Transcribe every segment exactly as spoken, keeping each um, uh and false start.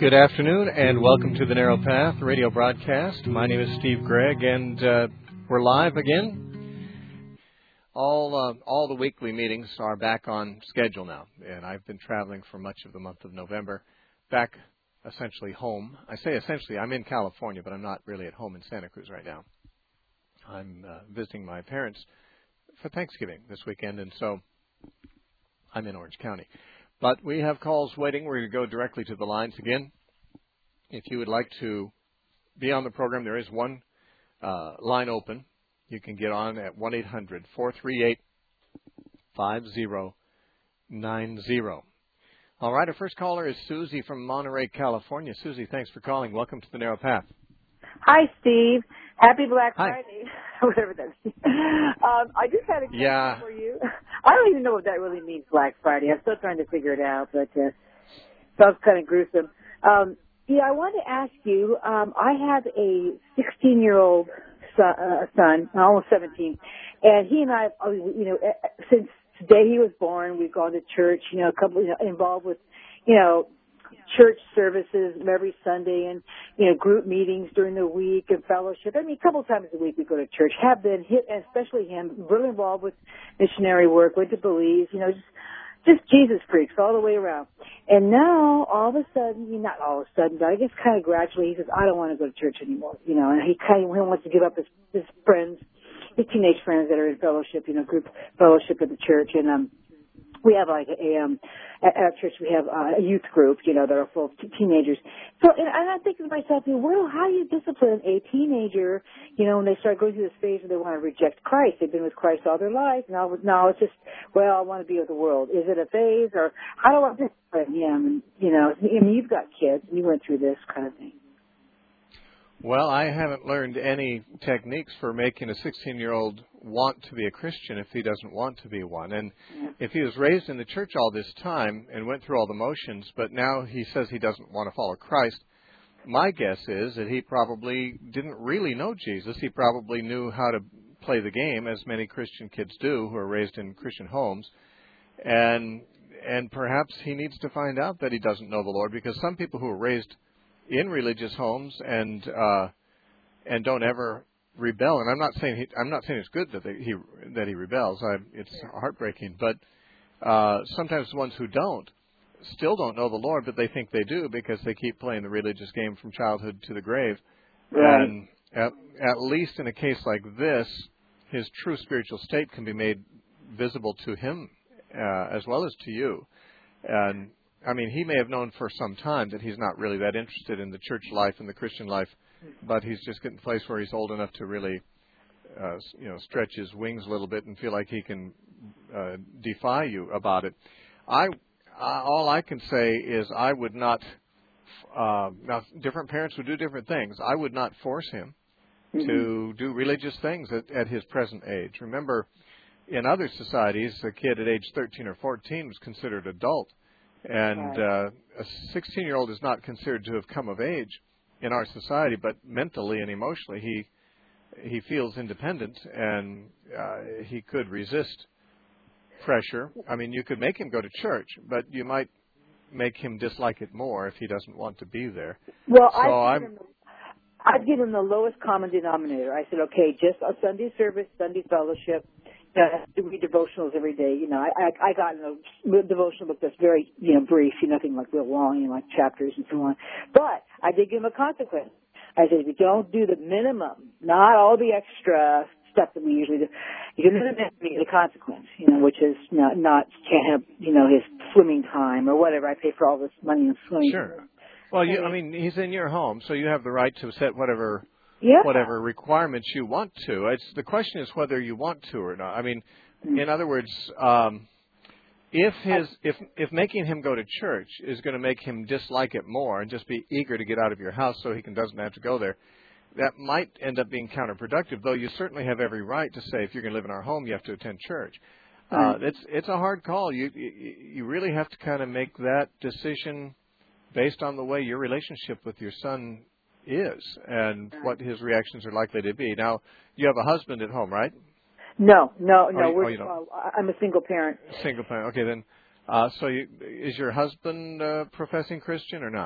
Good afternoon, and welcome to the Narrow Path radio broadcast. My name is Steve Gregg, and uh, we're live again. All uh, all the weekly meetings are back on schedule now, and I've been traveling for much of the month of November, back essentially home. I say essentially, I'm in California, but I'm not really at home in Santa Cruz right now. I'm uh, visiting my parents for Thanksgiving this weekend, and so I'm in Orange County. But we have calls waiting. We're going to go directly to the lines again. If you would like to be on the program, there is one uh, line open. You can get on at one eight hundred, four three eight, five zero nine zero. All right, our first caller is Susie from Monterey, California. Susie, thanks for calling. Welcome to the Narrow Path. Hi, Steve. Happy Black Hi. Friday. Whatever that is. Um, I just had a question yeah. for you. I don't even know what that really means, Black Friday. I'm still trying to figure it out, but uh, sounds kind of gruesome. Um, yeah, I wanted to ask you, um, I have a sixteen-year-old son, uh, son, almost seventeen, and he and I, you know, since the day he was born, we've gone to church, you know, a couple, you know, involved with, you know, church services every Sunday and, you know, group meetings during the week and fellowship. I mean, a couple of times a week we go to church. Have been, hit, especially him, really involved with missionary work, went to Belize, you know, just, just Jesus freaks all the way around. And now, all of a sudden, not all of a sudden, but I guess kind of gradually, he says, I don't want to go to church anymore, you know, and he kind of he wants to give up his, his friends, his teenage friends that are in fellowship, you know, group fellowship at the church. And, um, we have like a, um, at our church we have uh, a youth group, you know, that are full of t- teenagers. So, and, and I'm thinking to myself, well, how do you discipline a teenager, you know, when they start going through this phase where they want to reject Christ? They've been with Christ all their life. Now, now it's just, well, I want to be with the world. Is it a phase, or how do I discipline him? And, you know, I mean, you've got kids, and you went through this kind of thing. Well, I haven't learned any techniques for making a sixteen-year-old want to be a Christian if he doesn't want to be one. And Yeah. if he was raised in the church all this time and went through all the motions, but now he says he doesn't want to follow Christ, my guess is that he probably didn't really know Jesus. He probably knew how to play the game, as many Christian kids do who are raised in Christian homes. And and perhaps he needs to find out that he doesn't know the Lord, because some people who are raised in religious homes and uh, and don't ever rebel. And I'm not saying he, I'm not saying it's good that they, he that he rebels. I, it's heartbreaking. But uh, sometimes the ones who don't still don't know the Lord, but they think they do because they keep playing the religious game from childhood to the grave. Right. And at, at least in a case like this, his true spiritual state can be made visible to him uh, as well as to you. And I mean, he may have known for some time that he's not really that interested in the church life and the Christian life, but he's just getting to the place where he's old enough to really, uh, you know, stretch his wings a little bit and feel like he can uh, defy you about it. I, I all I can say is I would not. Uh, now, different parents would do different things. I would not force him mm-hmm. to do religious things at, at his present age. Remember, in other societies, a kid at age thirteen or fourteen was considered adult. And uh, a sixteen-year-old is not considered to have come of age in our society, but mentally and emotionally he he feels independent, and uh, he could resist pressure. I mean, you could make him go to church, but you might make him dislike it more if he doesn't want to be there. Well, so I've I'm. given, I've given the lowest common denominator. I said, okay, just a Sunday service, Sunday fellowship. Yeah, I have to read devotionals every day. You know, I I, I got in a devotional book that's very, you know, brief, you know, nothing like real long, you know, like chapters and so on. But I did give him a consequence. I said, if you don't do the minimum, not all the extra stuff that we usually do, you can do the consequence, you know, which is not, not can't have, you know, his swimming time or whatever. I pay for all this money in swimming. Sure. Well, you, I mean, he's in your home, so you have the right to set whatever. Yeah. Whatever requirements you want to. It's, the question is whether you want to or not. I mean, mm-hmm. in other words, um, if his if if making him go to church is going to make him dislike it more and just be eager to get out of your house so he can doesn't have to go there, that might end up being counterproductive. Though you certainly have every right to say, if you're going to live in our home, you have to attend church. Right. Uh, it's it's a hard call. You, you you really have to kind of make that decision based on the way your relationship with your son is and what his reactions are likely to be. Now, you have a husband at home, right? No, no, no. Oh, you, we're, oh, you don't. Uh, I'm a single parent. Single parent. Okay, then. Uh, so, you, is your husband uh, professing Christian or not?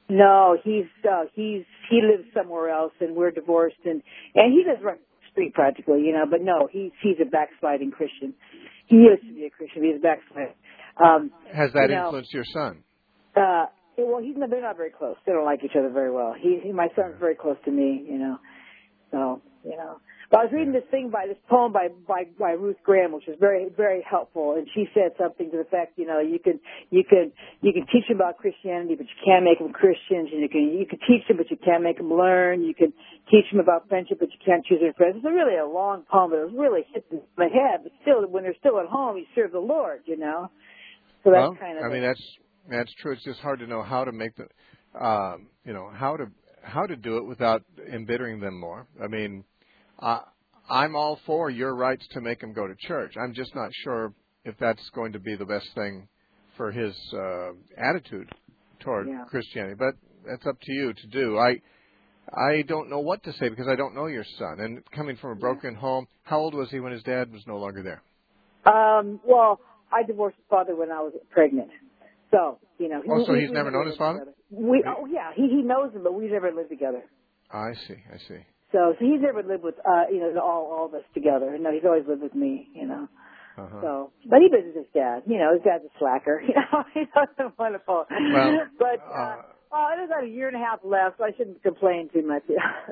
No, he's uh, he's he lives somewhere else, and we're divorced, and and he lives right up the street practically, you know. But no, he's he's a backsliding Christian. He used to be a Christian. He's a backsliding. Um, Has that you know, influenced your son? Uh, well, he's they're not very close. They don't like each other very well. He, he my son's very close to me, you know. So, you know. But I was reading this thing by this poem by by by Ruth Graham, which was very very helpful, and she said something to the effect, you know, you can you can you can teach them about Christianity, but you can't make them Christians. And you can you can teach them, but you can't make them learn. You can teach them about friendship, but you can't choose their friends. It's really a long poem, but it was really hitting my head. But still, when they're still at home, you serve the Lord, you know. So that's Well, kind of. I mean, that's that's true. It's just hard to know how to make the, um, you know, how to how to do it without embittering them more. I mean, I, I'm all for your rights to make him go to church. I'm just not sure if that's going to be the best thing for his uh, attitude toward Yeah. Christianity. But that's up to you to do. I I don't know what to say because I don't know your son. And coming from a broken home, how old was he when his dad was no longer there? Um, well, I divorced his father when I was pregnant. So, you know. Oh, we, so we, he's we never known his father? Together. We, oh, yeah, he, he knows him, but we never lived together. I see, I see. So, so he's never lived with, uh, you know, all, all of us together. No, he's always lived with me, you know. Uh-huh. So, but he visits his dad. You know, his dad's a slacker. You know, he doesn't want to fall. Well, but, uh, uh, oh, it was about a year and a half left, so I shouldn't complain too much.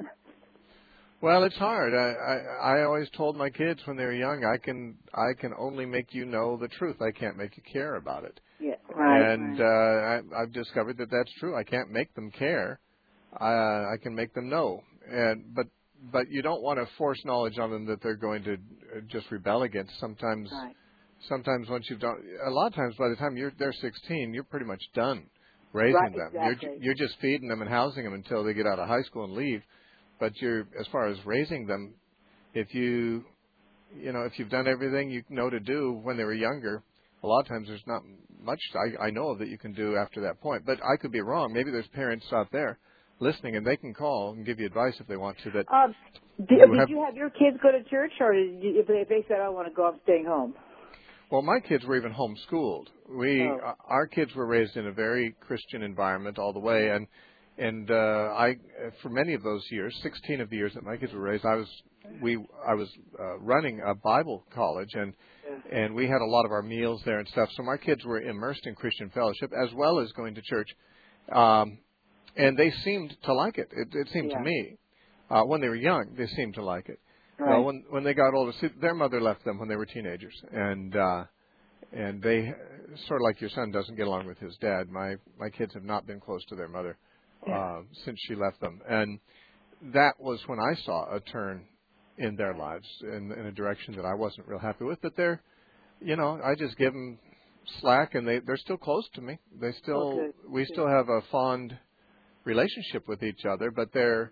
well, it's hard. I, I I always told my kids when they were young, I can I can only make you know the truth. I can't make you care about it. Yeah, right. And right. uh, I, I've discovered that that's true. I can't make them care. Uh, I can make them know. And but but you don't want to force knowledge on them that they're going to uh, just rebel against. Sometimes Right. sometimes once you've done, a lot of times by the time you're they're sixteen, you're pretty much done raising Right, them. exactly. You're you're just feeding them and housing them until they get out of high school and leave. But you're as far as raising them, if you you know if you've done everything you know to do when they were younger, a lot of times there's not much I, I know of that you can do after that point. But I could be wrong. Maybe there's parents out there listening and they can call and give you advice if they want to. That Um, did, you did have, you have your kids go to church, or did you, if they, if they said, I want to go, I'm staying home? well, my kids were even homeschooled. We Oh. uh, our kids were raised in a very Christian environment all the way, and and uh, I for many of those years, sixteen of the years that my kids were raised, I was we I was uh, running a Bible college, and Yeah. and we had a lot of our meals there and stuff. So my kids were immersed in Christian fellowship as well as going to church, um, and they seemed to like it. It, it seemed Yeah. to me uh, when they were young, they seemed to like it. Right. Well, when when they got older, see, their mother left them when they were teenagers, and uh, and they sort of like your son doesn't get along with his dad. My my kids have not been close to their mother Yeah. uh, since she left them, and that was when I saw a turn in their lives in, in a direction that I wasn't real happy with. But they're, you know, I just give them slack, and they they're still close to me. They still Oh, good. we Good. still have a fond relationship with each other, but they're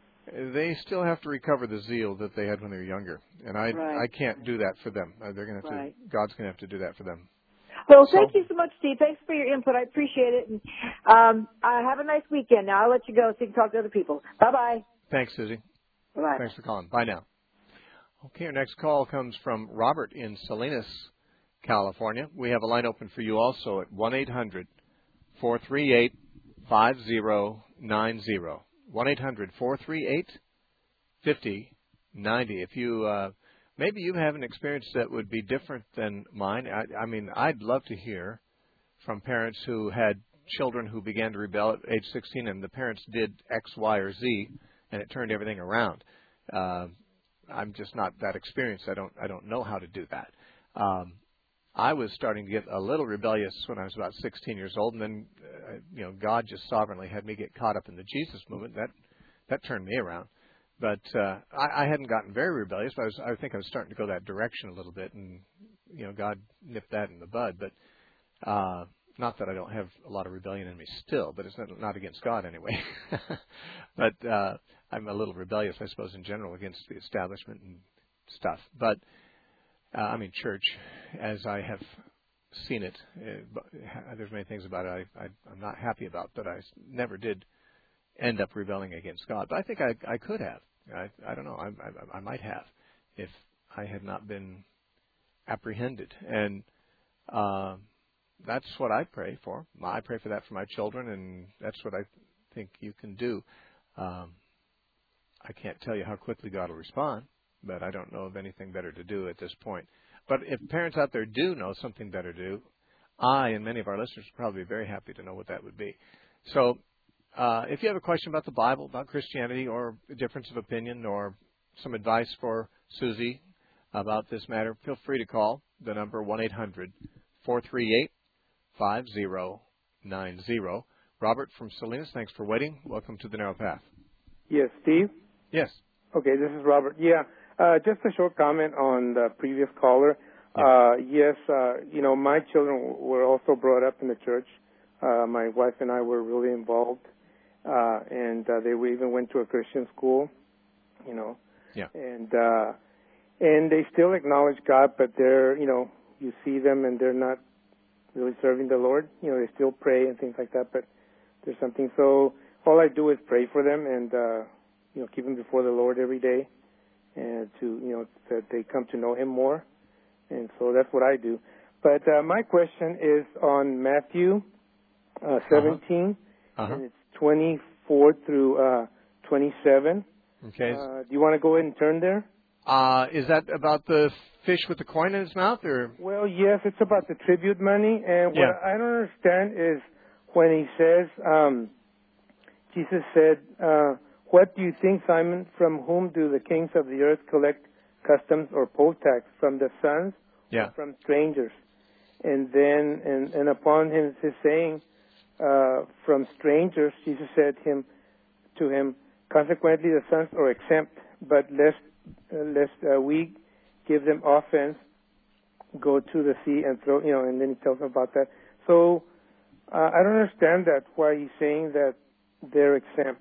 they still have to recover the zeal that they had when they were younger, and I Right. I can't do that for them. Uh, They're going to have Right. to. God's going to have to do that for them. Well, So- thank you so much, Steve. Thanks for your input. I appreciate it. And um, uh, have a nice weekend. Now I'll let you go so you can talk to other people. Bye-bye. Thanks, Susie. Bye-bye. Thanks for calling. Bye now. Okay, our next call comes from Robert in Salinas, California. We have a line open for you also at one eight hundred four three eight five zero nine zero. one eight hundred four three eight five zero nine zero. If you uh, maybe you have an experience that would be different than mine. I, I mean, I'd love to hear from parents who had children who began to rebel at age sixteen, and the parents did X, Y, or Z, and it turned everything around. Uh, I'm just not that experienced. I don't I don't know how to do that. Um, I was starting to get a little rebellious when I was about sixteen years old, and then uh, you know God just sovereignly had me get caught up in the Jesus movement. That that turned me around. But uh, I, I hadn't gotten very rebellious. But I was I think I was starting to go that direction a little bit, and you know God nipped that in the bud. But uh, not that I don't have a lot of rebellion in me still, but it's not, not against God anyway. But uh, I'm a little rebellious, I suppose, in general against the establishment and stuff. But uh, I mean, church, as I have seen it, uh, but there's many things about it I, I, I'm not happy about, but I never did end up rebelling against God. But I think I, I could have. I, I don't know. I, I, I might have if I had not been apprehended. And uh, that's what I pray for. I pray for that for my children, and that's what I think you can do. Um, I can't tell you how quickly God will respond, but I don't know of anything better to do at this point. But if parents out there do know something better to do, I and many of our listeners would probably be very happy to know what that would be. So uh, if you have a question about the Bible, about Christianity, or a difference of opinion, or some advice for Susie about this matter, feel free to call the number one eight hundred four three eight five zero nine zero. Robert from Salinas, thanks for waiting. Welcome to the Narrow Path. Yes, Steve? Yes. Okay, this is Robert. Yeah, uh, just a short comment on the previous caller. Yeah. Uh, yes, uh, you know, my children were also brought up in the church. Uh, my wife and I were really involved, uh, and uh, they even went to a Christian school, you know. Yeah. And uh, and they still acknowledge God, but they're, you know, you see them and they're not really serving the Lord. You know, they still pray and things like that, but there's something. So all I do is pray for them and, uh, you know, keep them before the Lord every day, and to, you know, that they come to know Him more. And so that's what I do. But uh, my question is on Matthew uh, seventeen, uh-huh. Uh-huh. and it's twenty-four through uh, twenty-seven. Okay. Uh, do you want to go ahead and turn there? Uh, is that about the fish with the coin in his mouth, or? Well, yes, it's about the tribute money. And Yeah. what I don't understand is when he says, um, Jesus said, uh, what do you think, Simon, from whom do the kings of the earth collect customs or poll tax? From the sons Yeah. or from strangers? And then, and, and upon him his saying, uh, from strangers, Jesus said him to him, consequently the sons are exempt, but lest, uh, lest uh, we give them offense, go to the sea and throw, you know, and then he tells them about that. So uh, I don't understand that, why he's saying that they're exempt.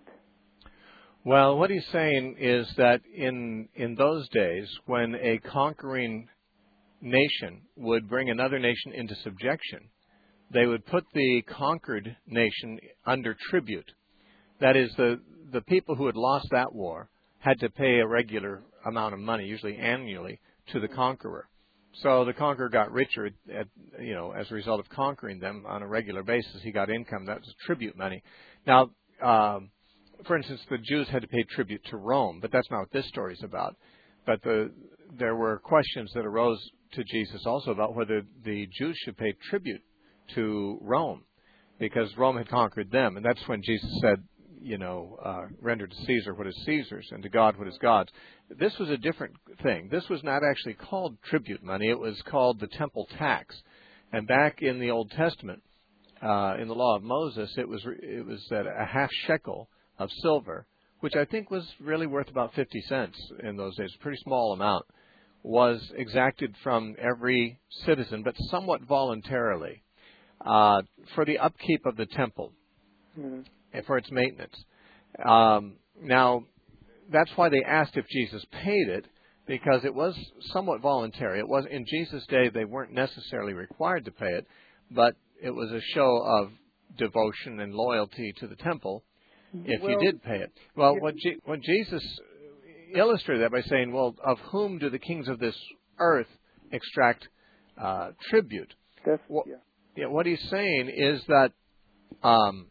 Well, what he's saying is that in in those days, when a conquering nation would bring another nation into subjection, they would put the conquered nation under tribute. That is, the the people who had lost that war had to pay a regular amount of money, usually annually, to the conqueror. So the conqueror got richer, at, you know, as a result of conquering them on a regular basis. He got income. That was tribute money. Now, um, for instance, the Jews had to pay tribute to Rome, but that's not what this story is about. But the, there were questions that arose to Jesus also about whether the Jews should pay tribute to Rome, because Rome had conquered them. And that's when Jesus said, you know, uh, render to Caesar what is Caesar's and to God what is God's. This was a different thing. This was not actually called tribute money. It was called the temple tax. And back in the Old Testament, uh, in the law of Moses, it was it was that a half shekel of silver, which I think was really worth about fifty cents in those days, a pretty small amount, was exacted from every citizen, but somewhat voluntarily, uh, for the upkeep of the temple. Mm-hmm. And for its maintenance. Um, now, that's why they asked if Jesus paid it, because it was somewhat voluntary. It was in Jesus' day; they weren't necessarily required to pay it, but it was a show of devotion and loyalty to the temple if well, you did pay it. Well, what, G- what Jesus illustrated that by saying, "Well, of whom do the kings of this earth extract uh, tribute?" That's, well, yeah. Yeah, what he's saying is that. Um,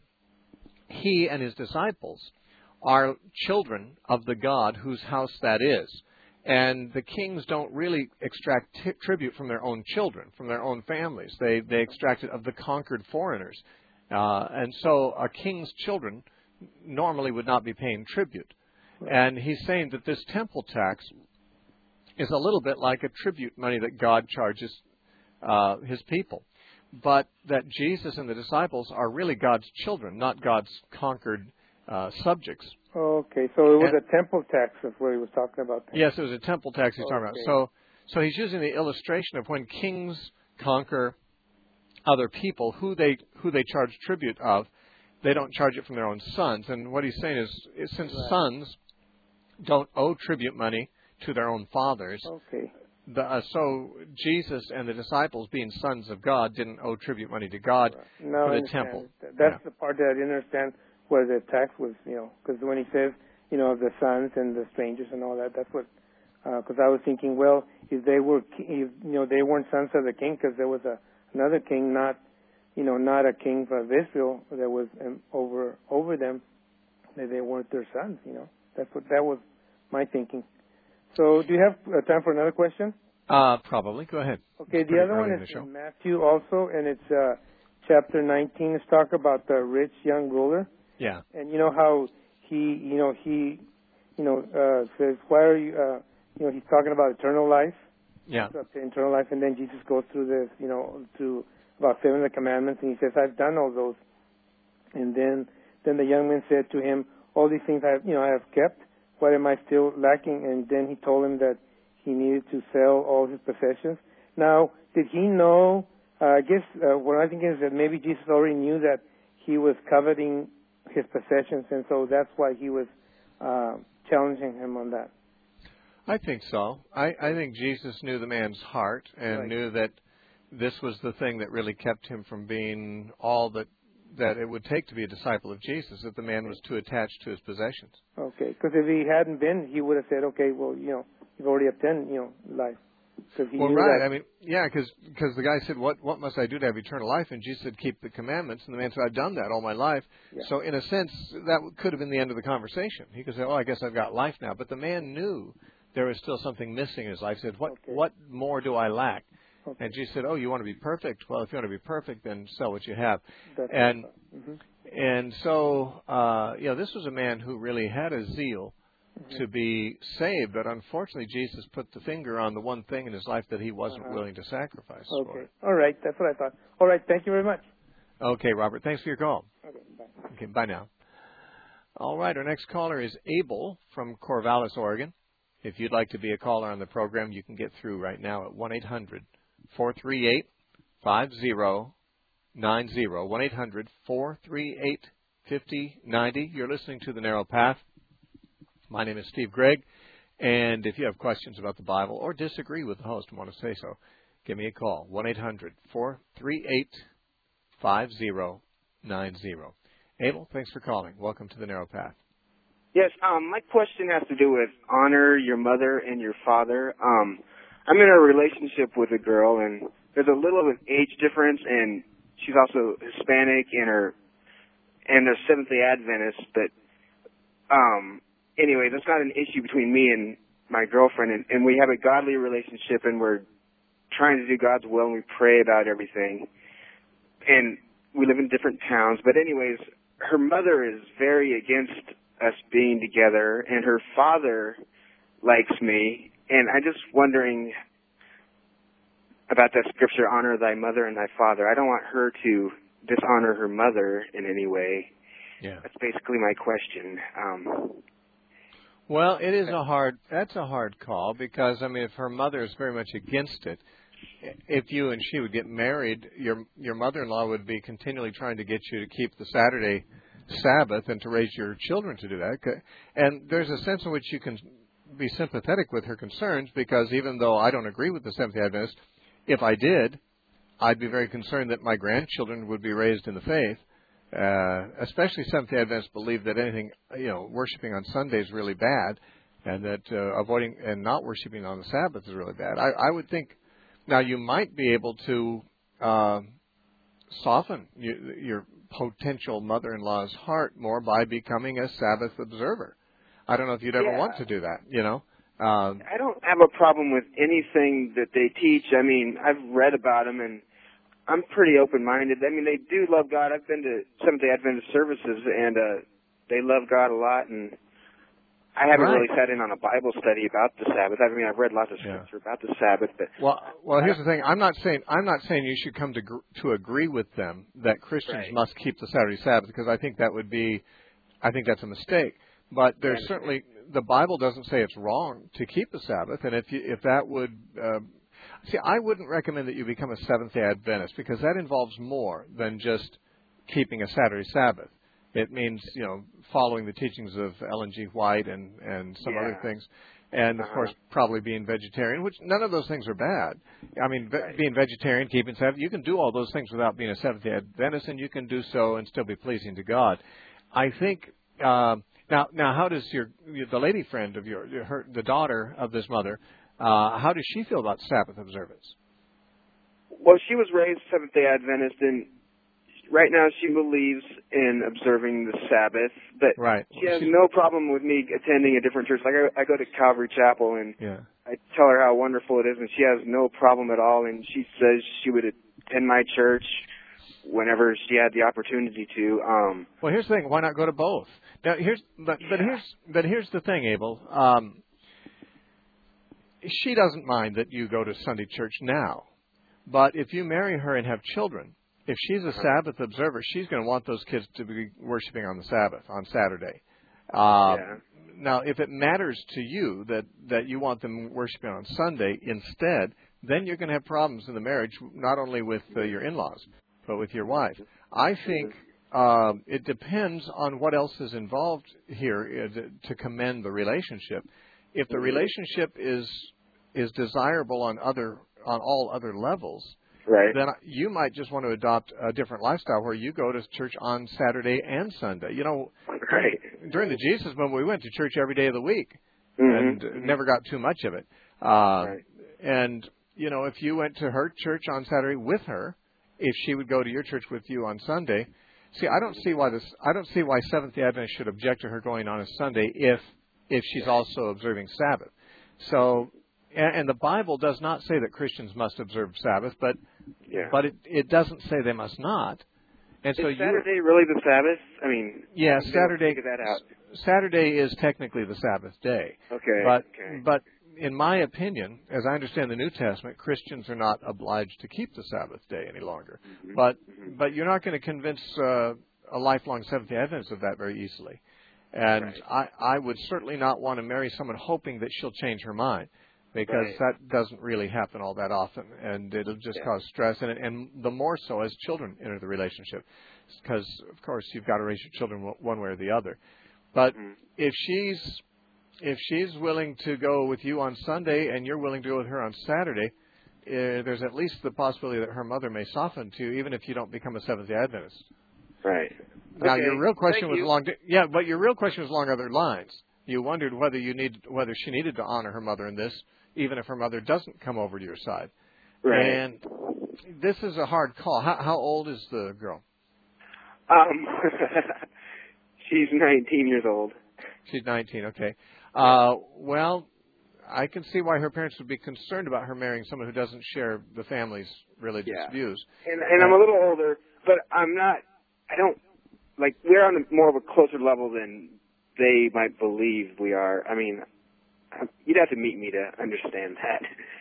He and his disciples are children of the God whose house that is. And the kings don't really extract t- tribute from their own children, from their own families. They they extract it of the conquered foreigners. Uh, and so a king's children normally would not be paying tribute. Right. And he's saying that this temple tax is a little bit like a tribute money that God charges uh, his people. But that Jesus and the disciples are really God's children, not God's conquered uh, subjects. Okay, so it was and, a temple tax, that's what he was talking about. Then. Yes, it was a temple tax he's okay. talking about. So, so he's using the illustration of when kings conquer other people, who they who they charge tribute of, they don't charge it from their own sons. And what he's saying is, is since right. sons don't owe tribute money to their own fathers, okay. The, uh, so Jesus and the disciples, being sons of God, didn't owe tribute money to God right. no, for the temple. That's yeah. the part that I didn't understand, where the tax was, you know, because when he says, you know, the sons and the strangers and all that, that's what, because uh, I was thinking, well, if they were, if, you know, they weren't sons of the king, because there was a, another king, not, you know, not a king of Israel that was um, over over them, that they weren't their sons. You know, that's what that was my thinking. So, do you have uh, time for another question? Uh, probably. Go ahead. Okay, the other one is in Matthew also, and it's uh, chapter nineteen. It's talk about the rich young ruler. Yeah. And you know how he, you know, he, you know, uh, says, "Why are you?" Uh, you know, he's talking about eternal life. Yeah. Up to eternal life, and then Jesus goes through this, you know, through about seven of the commandments, and he says, "I've done all those." And then, then the young man said to him, "All these things I have, you know, I have kept. What am I still lacking?" And then he told him that he needed to sell all his possessions. Now, did he know? Uh, I guess uh, what I think is that maybe Jesus already knew that he was coveting his possessions, and so that's why he was uh, challenging him on that. I think so. I, I think Jesus knew the man's heart and Right. knew that this was the thing that really kept him from being all that that it would take to be a disciple of Jesus, that the man was too attached to his possessions. Okay, because if he hadn't been, he would have said, "Okay, well, you know, you've already obtained, you know, life." He well, knew right. that. I mean, yeah, because the guy said, what what must I do to have eternal life? And Jesus said, keep the commandments. And the man said, I've done that all my life. Yeah. So in a sense, that could have been the end of the conversation. He could say, oh, I guess I've got life now. But the man knew there was still something missing in his life. He said, what, okay. what more do I lack? Okay. And Jesus said, oh, you want to be perfect? Well, if you want to be perfect, then sell what you have. That's and mm-hmm. and so, uh, you know, this was a man who really had a zeal mm-hmm. to be saved, but unfortunately, Jesus put the finger on the one thing in his life that he wasn't uh-huh. willing to sacrifice okay. for it. All right, that's what I thought. All right, thank you very much. Okay, Robert, thanks for your call. Okay, bye. Okay, bye now. All right, our next caller is Abel from Corvallis, Oregon. If you'd like to be a caller on the program, you can get through right now at one eight hundred four three eight five zero nine zero. one eight hundred four three eight five zero nine zero. You're listening to The Narrow Path. My name is Steve Gregg, and if you have questions about the Bible or disagree with the host and want to say so, give me a call, one eight hundred four three eight five zero nine zero. Abel, thanks for calling. Welcome to The Narrow Path. Yes, um, my question has to do with honor your mother and your father. Um, I'm in a relationship with a girl, and there's a little of an age difference, and she's also Hispanic, and her and they're Seventh-day Adventist. But um, anyway, that's not an issue between me and my girlfriend, and, and we have a godly relationship, and we're trying to do God's will, and we pray about everything. And we live in different towns. But anyways, her mother is very against us being together, and her father likes me, and I'm just wondering about that scripture, honor thy mother and thy father. I don't want her to dishonor her mother in any way. Yeah. That's basically my question. Um, well, it is a hard, that's a hard call because, I mean, if her mother is very much against it, if you and she would get married, your your mother-in-law would be continually trying to get you to keep the Saturday Sabbath and to raise your children to do that. And there's a sense in which you can be sympathetic with her concerns because even though I don't agree with the Seventh-day Adventists, if I did, I'd be very concerned that my grandchildren would be raised in the faith. Uh, especially Seventh-day Adventists believe that anything, you know, worshiping on Sunday is really bad, and that uh, avoiding and not worshiping on the Sabbath is really bad. I, I would think now you might be able to uh, soften you, your potential mother-in-law's heart more by becoming a Sabbath observer. I don't know if you'd ever yeah. want to do that, you know. Um, I don't have a problem with anything that they teach. I mean, I've read about them, and I'm pretty open-minded. I mean, they do love God. I've been to Seventh-day Adventist services, and uh, they love God a lot, and I haven't right. really sat in on a Bible study about the Sabbath. I mean, I've read lots of scripture yeah. about the Sabbath, but well, well, here's the thing. I'm not saying I'm not saying you should come to gr- to agree with them that Christians right. must keep the Saturday Sabbath because I think that would be, I think that's a mistake. But there's yeah, certainly the Bible doesn't say it's wrong to keep the Sabbath, and if you, if that would uh, see, I wouldn't recommend that you become a Seventh-day Adventist because that involves more than just keeping a Saturday Sabbath. It means, you know, following the teachings of Ellen G. White and, and some yeah. other things. And, of uh-huh. course, probably being vegetarian, which none of those things are bad. I mean, ve- right. being vegetarian, keeping Sabbath, you can do all those things without being a Seventh-day Adventist, and you can do so and still be pleasing to God. I think, uh, now, now how does your, the lady friend of yours, her, the daughter of this mother, uh, how does she feel about Sabbath observance? Well, she was raised Seventh-day Adventist, and right now she believes in observing the Sabbath, but right. she has She's, no problem with me attending a different church. Like I, I go to Calvary Chapel, and yeah. I tell her how wonderful it is, and she has no problem at all. And she says she would attend my church whenever she had the opportunity to. Um, well, here's the thing: why not go to both? Now, here's but, but yeah. here's but here's the thing, Abel. Um, she doesn't mind that you go to Sunday church now, but if you marry her and have children, if she's a Sabbath observer, she's going to want those kids to be worshiping on the Sabbath on Saturday. Um, yeah. Now, if it matters to you that, that you want them worshiping on Sunday instead, then you're going to have problems in the marriage, not only with uh, your in-laws, but with your wife. I think uh, it depends on what else is involved here uh, to commend the relationship. If the relationship is is desirable on other on all other levels, right. then you might just want to adopt a different lifestyle where you go to church on Saturday and Sunday. You know, right. during the Jesus movement, we went to church every day of the week mm-hmm. and never got too much of it. Uh, right. And, you know, if you went to her church on Saturday with her, if she would go to your church with you on Sunday, see, I don't see why this. I don't see why Seventh-day Adventists should object to her going on a Sunday if if she's also observing Sabbath. So. And the Bible does not say that Christians must observe Sabbath, but yeah. but it, it doesn't say they must not. And is so Saturday really the Sabbath? I mean, yeah, I Saturday. Figure that out. Saturday is technically the Sabbath day. Okay. But okay. but in my opinion, as I understand the New Testament, Christians are not obliged to keep the Sabbath day any longer. Mm-hmm. But mm-hmm. but you're not going to convince uh, a lifelong Seventh-day Adventist of that very easily. And right. I I would certainly not want to marry someone hoping that she'll change her mind. Because right. that doesn't really happen all that often, and it'll just yeah. cause stress, and, and the more so as children enter the relationship, because of course you've got to raise your children one way or the other. But mm-hmm. if she's if she's willing to go with you on Sunday and you're willing to go with her on Saturday, uh, there's at least the possibility that her mother may soften to you, even if you don't become a Seventh-day Adventist. Right. Now okay. your real question Thank was you. along, yeah, but your real question was along other lines. You wondered whether you need whether she needed to honor her mother in this, even if her mother doesn't come over to your side. Right. And this is a hard call. How, how old is the girl? Um, she's nineteen years old. She's nineteen, okay. Uh, well, I can see why her parents would be concerned about her marrying someone who doesn't share the family's religious yeah. views. And, and I'm a little older, but I'm not, I don't, like, we're on a, more of a closer level than they might believe we are. I mean, you'd have to meet me to understand that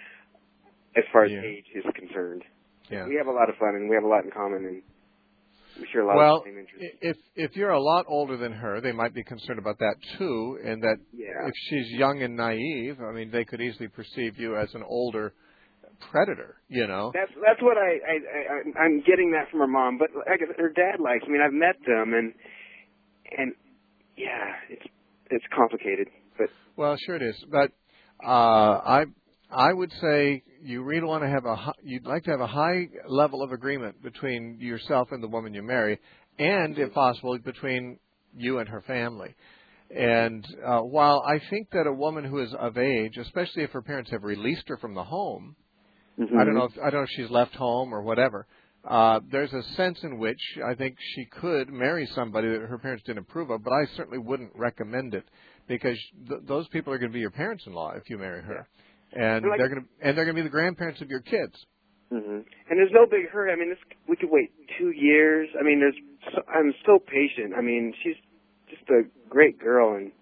as far as yeah. age is concerned. Yeah. We have a lot of fun, and we have a lot in common, and we share a lot well, of the same interests. if if you're a lot older than her, they might be concerned about that too, and that yeah. if she's young and naive, I mean, they could easily perceive you as an older predator, you know. That's that's what I, I, I I'm getting that from her mom, but like her dad likes. I mean, I've met them, and and yeah, it's it's complicated, but well, sure it is. But uh, I I would say you really want to have a hi- you'd like to have a high level of agreement between yourself and the woman you marry, and if possible between you and her family. And uh, while I think that a woman who is of age, especially if her parents have released her from the home, mm-hmm. I don't know if I don't know if she's left home or whatever. Uh, there's a sense in which I think she could marry somebody that her parents didn't approve of, but I certainly wouldn't recommend it because th- those people are going to be your parents-in-law if you marry her, yeah. and like, they're going to and they're going to be the grandparents of your kids. Mm-hmm. And there's no big hurry. I mean, this, we could wait two years. I mean, there's so, I'm so patient. I mean, she's just a great girl, and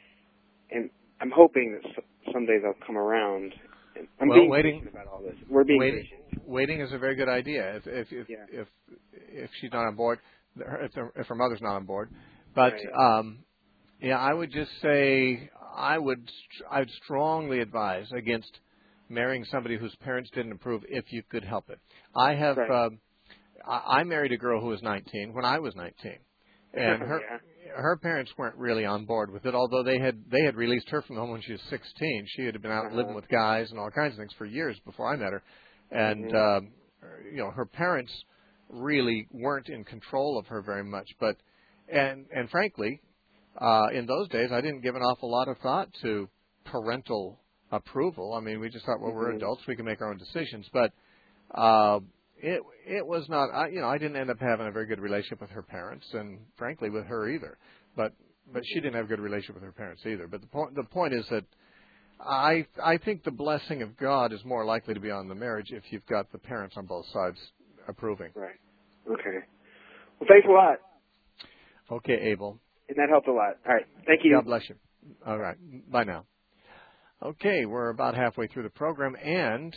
and I'm hoping that so, someday they'll come around. And I'm well, being waiting patient about all this. We're being waiting, patient. Waiting is a very good idea. If if if yeah. if, if she's not on board, if, the, if her mother's not on board, but right. um, yeah, I would just say I would I would strongly advise against marrying somebody whose parents didn't approve if you could help it. I have right. um, I, I married a girl who was nineteen when I was nineteen, and her yeah. her parents weren't really on board with it. Although they had they had released her from the home when she was sixteen. She had been out uh-huh. living with guys and all kinds of things for years before I met her, and mm-hmm. um, you know her parents really weren't in control of her very much. But and and frankly, uh, in those days, I didn't give an awful lot of thought to parental approval. I mean, we just thought, well, we're mm-hmm. adults, we can make our own decisions. But uh, it it was not. I, you know, I didn't end up having a very good relationship with her parents, and frankly, with her either. But but she didn't have a good relationship with her parents either. But the point the point is that I I think the blessing of God is more likely to be on the marriage if you've got the parents on both sides approving. Right. Okay. Well, thanks a lot. Okay, Abel. And that helped a lot. All right. Thank you. God bless you. All right. Bye now. Okay, we're about halfway through the program, and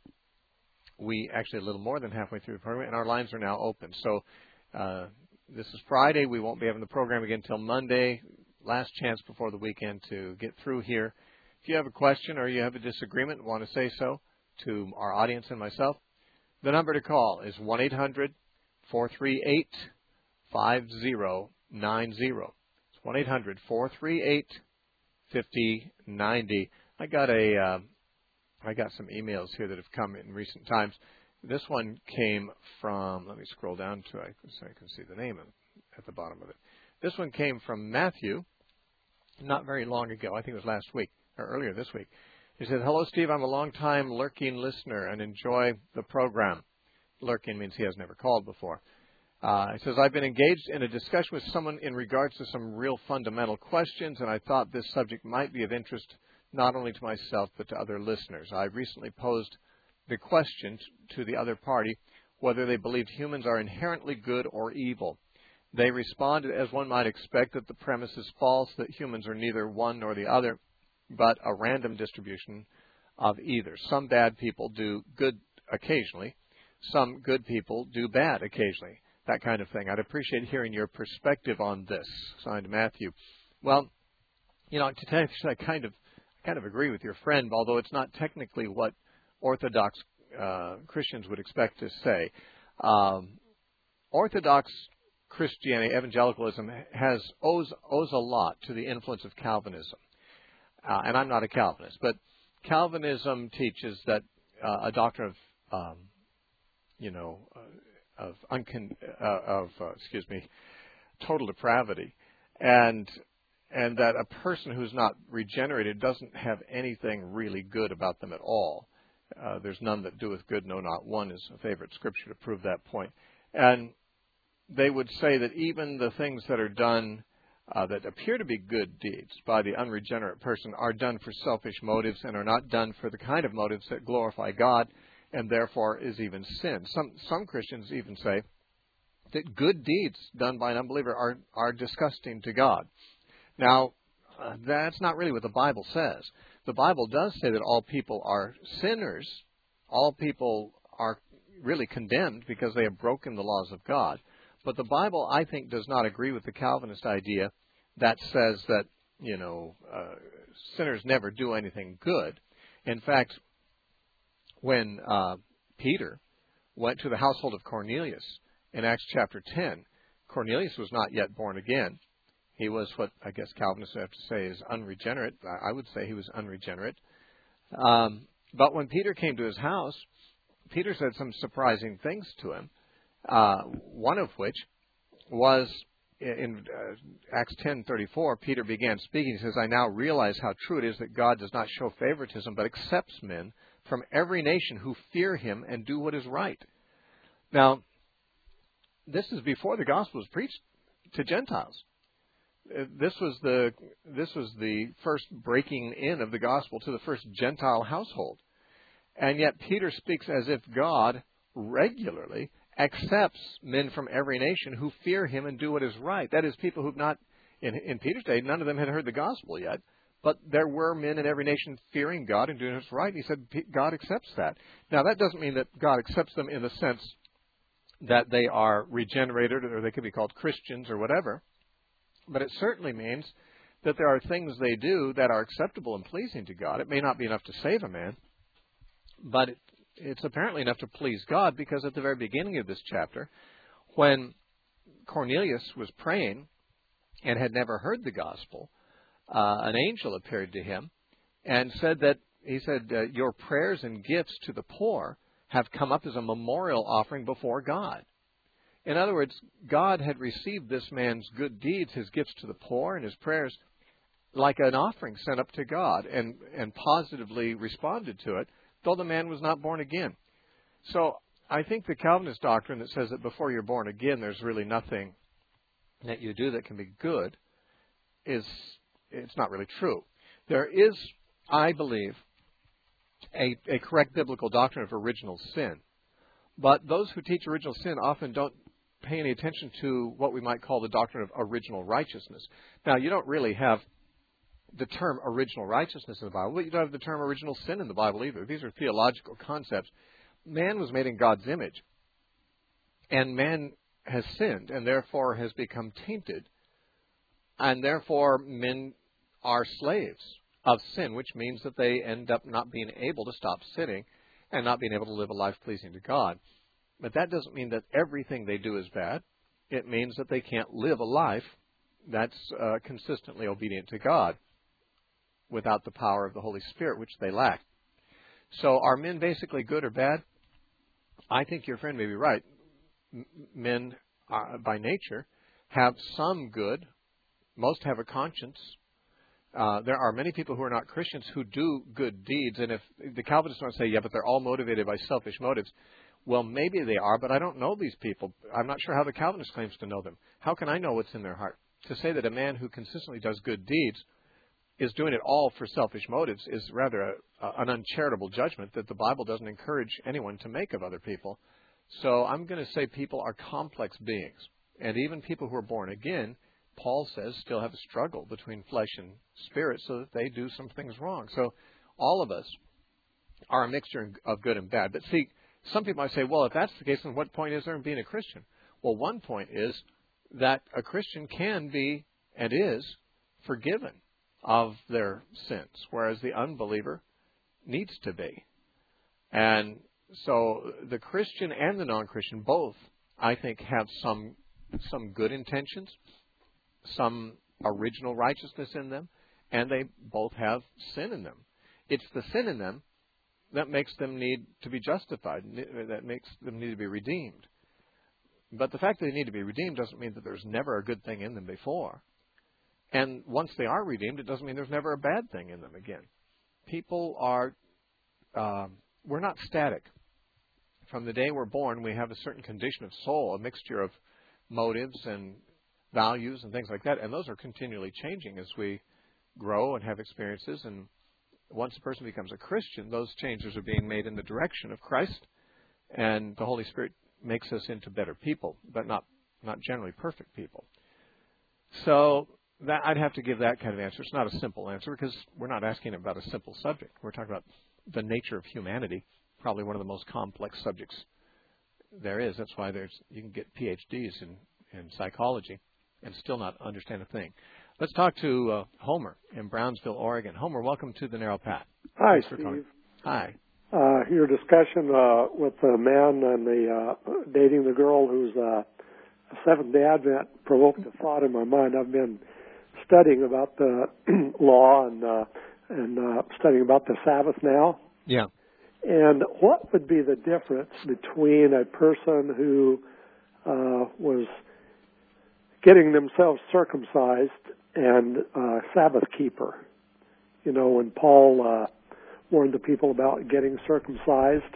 we actually a little more than halfway through the program, and our lines are now open. So uh, this is Friday. We won't be having the program again until Monday. Last chance before the weekend to get through here. If you have a question or you have a disagreement and want to say so to our audience and myself, the number to call is one eight hundred four three eight five zero nine zero. It's one eight hundred four three eight five zero nine zero. I got a, uh, I got some emails here that have come in recent times. This one came from, let me scroll down to it so I can see the name at the bottom of it. This one came from Matthew, not very long ago. I think it was last week or earlier this week. He said, "Hello, Steve. I'm a long-time lurking listener and enjoy the program." Lurking means he has never called before. Uh, he says, "I've been engaged in a discussion with someone in regards to some real fundamental questions, and I thought this subject might be of interest not only to myself but to other listeners. I recently posed the question to the other party whether they believed humans are inherently good or evil. They responded, as one might expect, that the premise is false, that humans are neither one nor the other, but a random distribution of either. Some bad people do good occasionally. Some good people do bad occasionally. That kind of thing. I'd appreciate hearing your perspective on this." Signed, Matthew. Well, you know, to tell you, I kind of, I kind of agree with your friend, although it's not technically what Orthodox uh, Christians would expect to say. Um, Orthodox Christianity, evangelicalism, has owes owes a lot to the influence of Calvinism. Uh, and I'm not a Calvinist, but Calvinism teaches that uh, a doctrine of, um, you know, uh, of uncon- uh, of uh, excuse me, total depravity, and and that a person who's not regenerated doesn't have anything really good about them at all. Uh, there's none that doeth good, no, not one, is a favorite scripture to prove that point. And they would say that even the things that are done uh, that appear to be good deeds by the unregenerate person are done for selfish motives and are not done for the kind of motives that glorify God and therefore is even sin. Some some Christians even say that good deeds done by an unbeliever are, are disgusting to God. Now, uh, that's not really what the Bible says. The Bible does say that all people are sinners. All people are really condemned because they have broken the laws of God. But the Bible, I think, does not agree with the Calvinist idea that says that, you know, uh, sinners never do anything good. In fact, when uh, Peter went to the household of Cornelius in Acts chapter ten, Cornelius was not yet born again. He was what I guess Calvinists have to say is unregenerate. I would say he was unregenerate. Um, but when Peter came to his house, Peter said some surprising things to him. Uh, one of which was in uh, Acts ten thirty-four, Peter began speaking. He says, "I now realize how true it is that God does not show favoritism, but accepts men from every nation who fear him and do what is right." Now, this is before the gospel was preached to Gentiles. This was the this was the first breaking in of the gospel to the first Gentile household. And yet Peter speaks as if God regularly accepts men from every nation who fear him and do what is right. That is, people who've not, in, in Peter's day, none of them had heard the gospel yet, but there were men in every nation fearing God and doing what's right. He said God accepts that. Now, that doesn't mean that God accepts them in the sense that they are regenerated or they could be called Christians or whatever, but it certainly means that there are things they do that are acceptable and pleasing to God. It may not be enough to save a man, but it, it's apparently enough to please God, because at the very beginning of this chapter, when Cornelius was praying and had never heard the gospel, uh, an angel appeared to him and said that, he said, uh, "Your prayers and gifts to the poor have come up as a memorial offering before God." In other words, God had received this man's good deeds, his gifts to the poor and his prayers, like an offering sent up to God, and, and positively responded to it, though the man was not born again. So I think the Calvinist doctrine that says that before you're born again, there's really nothing that you do that can be good is it's not really true. There is, I believe, a, a correct biblical doctrine of original sin. But those who teach original sin often don't pay any attention to what we might call the doctrine of original righteousness. Now, you don't really have the term original righteousness in the Bible, but you don't have the term original sin in the Bible either. These are theological concepts. Man was made in God's image, and man has sinned, and therefore has become tainted, and therefore men are slaves of sin, which means that they end up not being able to stop sinning and not being able to live a life pleasing to God. But that doesn't mean that everything they do is bad. It means that they can't live a life that's uh, consistently obedient to God without the power of the Holy Spirit, which they lack. So are men basically good or bad? I think your friend may be right. M- men, uh, by nature, have some good. Most have a conscience. Uh, there are many people who are not Christians who do good deeds. And if the Calvinists want to say, yeah, but they're all motivated by selfish motives, well, maybe they are, but I don't know these people. I'm not sure how the Calvinist claims to know them. How can I know what's in their heart? To say that a man who consistently does good deeds is doing it all for selfish motives is rather a, a, an uncharitable judgment that the Bible doesn't encourage anyone to make of other people. So I'm going to say people are complex beings. And even people who are born again, Paul says, still have a struggle between flesh and spirit so that they do some things wrong. So all of us are a mixture of good and bad. But see, some people might say, well, if that's the case, then what point is there in being a Christian? Well, one point is that a Christian can be and is forgiven of their sins, whereas the unbeliever needs to be. And so the Christian and the non-Christian both, I think, have some some good intentions, some original righteousness in them, and they both have sin in them. It's the sin in them that makes them need to be justified, that makes them need to be redeemed. But the fact that they need to be redeemed doesn't mean that there's never a good thing in them before. And once they are redeemed, it doesn't mean there's never a bad thing in them again. People are, um, we're not static. From the day we're born, we have a certain condition of soul, a mixture of motives and values and things like that. And those are continually changing as we grow and have experiences. And once a person becomes a Christian, those changes are being made in the direction of Christ. And the Holy Spirit makes us into better people, but not, not generally perfect people. So that, I'd have to give that kind of answer. It's not a simple answer because we're not asking about a simple subject. We're talking about the nature of humanity, probably one of the most complex subjects there is. That's why there's you can get P H Ds in, in psychology and still not understand a thing. Let's talk to uh, Homer in Brownsville, Oregon. Homer, welcome to the Narrow Path. Hi, Thanks for Steve. calling. Hi. Uh, your discussion uh, with the man and the uh, dating the girl who's uh, a Seventh-day Advent provoked a thought in my mind. I've been studying about the law and uh, and uh, studying about the Sabbath now. Yeah. And what would be the difference between a person who uh, was getting themselves circumcised and a Sabbath keeper? You know, when Paul uh, warned the people about getting circumcised.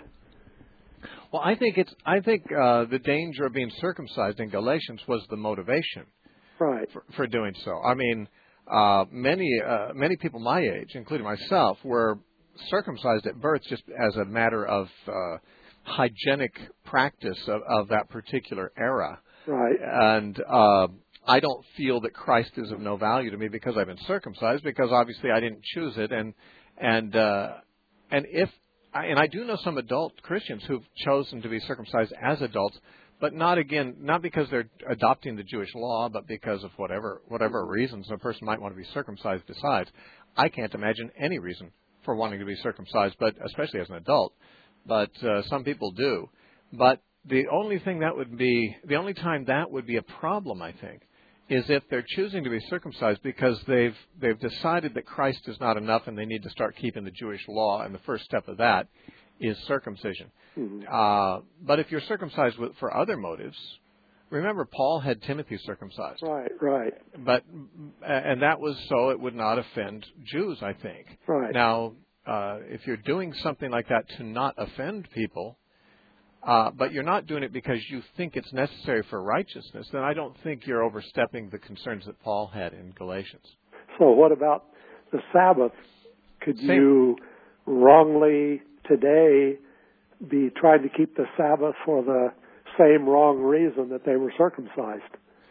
Well, I think it's. I think uh, the danger of being circumcised in Galatians was the motivation, right, for, for doing so. I mean, uh, many uh, many people my age, including myself, were circumcised at birth just as a matter of uh, hygienic practice of, of that particular era. Right. And uh, I don't feel that Christ is of no value to me because I've been circumcised, because obviously I didn't choose it. And and uh, and if I, and I do know some adult Christians who've chosen to be circumcised as adults, but not again, not because they're adopting the Jewish law, but because of whatever whatever reasons a person might want to be circumcised besides. I can't imagine any reason for wanting to be circumcised, but especially as an adult. But uh, some people do. But the only thing that would be, the only time that would be a problem, I think, is if they're choosing to be circumcised because they've they've decided that Christ is not enough and they need to start keeping the Jewish law, and the first step of that is circumcision. Mm-hmm. Uh, but if you're circumcised with, for other motives, remember Paul had Timothy circumcised. Right, right. But and that was so it would not offend Jews, I think. Right. Now, uh, if you're doing something like that to not offend people, uh, but you're not doing it because you think it's necessary for righteousness, then I don't think you're overstepping the concerns that Paul had in Galatians. So what about the Sabbath? Could Same. you wrongly today be trying to keep the Sabbath for the same wrong reason that they were circumcised?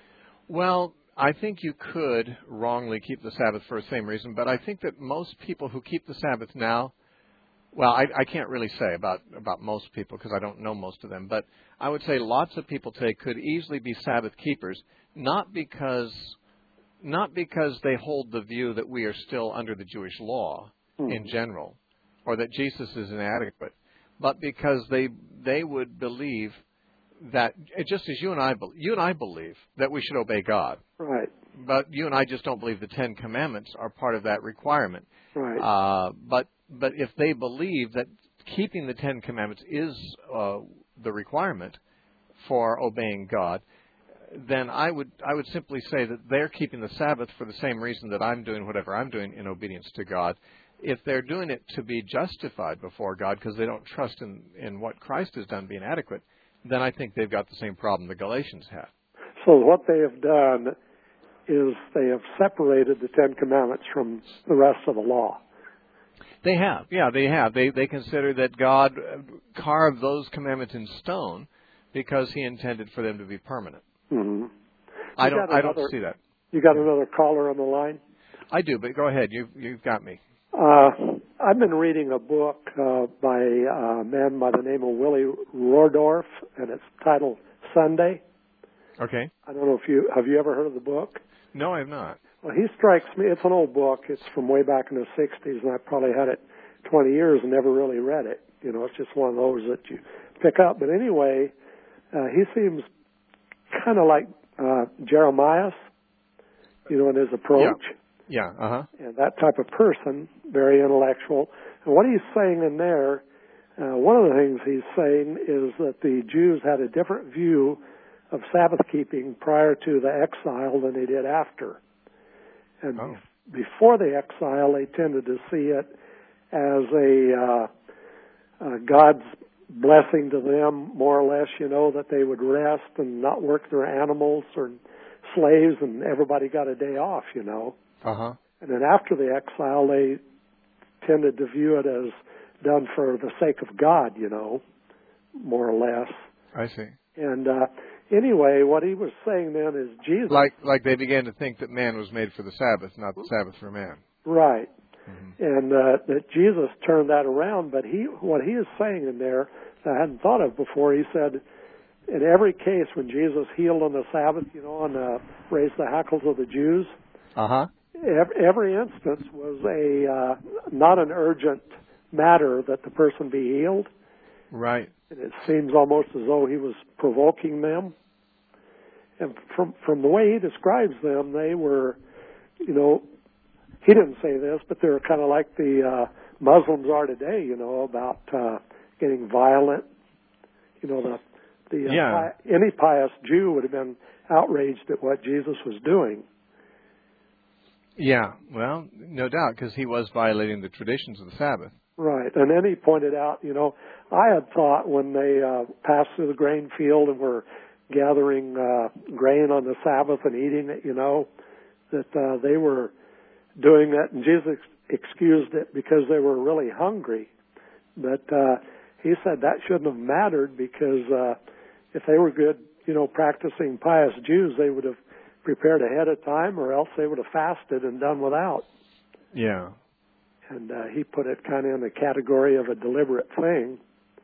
Well, I think you could wrongly keep the Sabbath for the same reason, but I think that most people who keep the Sabbath now, well, I, I can't really say about, about most people because I don't know most of them, but I would say lots of people today could easily be Sabbath keepers, not because not because they hold the view that we are still under the Jewish law mm-hmm. in general, or that Jesus is inadequate, but because they they would believe that, just as you and I you and I believe that we should obey God. Right. But you and I just don't believe the Ten Commandments are part of that requirement. Right. Uh, but but if they believe that keeping the Ten Commandments is uh, the requirement for obeying God, then I would I would simply say that they're keeping the Sabbath for the same reason that I'm doing whatever I'm doing in obedience to God. If they're doing it to be justified before God because they don't trust in, in what Christ has done being adequate, then I think they've got the same problem the Galatians had. So what they have done is they have separated the Ten Commandments from the rest of the law. They have, yeah, they have. They they consider that God carved those commandments in stone because He intended for them to be permanent. Mm-hmm. I don't another, I don't see that. You got another caller on the line? I do, but go ahead. You've you've got me. Uh, I've been reading a book uh, by a man by the name of Willie Rohrdorf, and it's titled Sunday. Okay. I don't know if you have you ever heard of the book? No, I have not. Well, he strikes me. It's an old book. It's from way back in the sixties, and I probably had it twenty years and never really read it. You know, it's just one of those that you pick up. But anyway, uh, he seems kind of like uh, Jeremiah, you know, in his approach. Yeah. Yeah, uh-huh. And that type of person, very intellectual. And what he's saying in there, uh, one of the things he's saying is that the Jews had a different view of Sabbath keeping prior to the exile than they did after. And oh. before the exile, they tended to see it as a uh, uh, God's blessing to them, more or less, you know, that they would rest and not work their animals or slaves, and everybody got a day off, you know. Uh-huh. And then after the exile, they tended to view it as done for the sake of God, you know, more or less. I see. And uh, anyway, what he was saying then is Jesus... Like like they began to think that man was made for the Sabbath, not the Sabbath for man. Right. Mm-hmm. And uh, that Jesus turned that around, but he what he is saying in there, that I hadn't thought of before, he said, in every case when Jesus healed on the Sabbath, you know, and uh, raised the hackles of the Jews... Uh-huh. Every instance was a uh, not an urgent matter that the person be healed. Right. And it seems almost as though he was provoking them. And from from the way he describes them, they were, you know, he didn't say this, but they were kind of like the uh, Muslims are today, you know, about uh, getting violent. You know, the the uh, yeah. pi- any pious Jew would have been outraged at what Jesus was doing. Yeah, well, no doubt, because he was violating the traditions of the Sabbath. Right, and then he pointed out, you know, I had thought when they uh, passed through the grain field and were gathering uh, grain on the Sabbath and eating it, you know, that uh, they were doing that, and Jesus excused it because they were really hungry. But uh, he said that shouldn't have mattered because uh, if they were good, you know, practicing pious Jews, they would have prepared ahead of time, or else they would have fasted and done without. Yeah. And uh, he put it kind of in the category of a deliberate thing.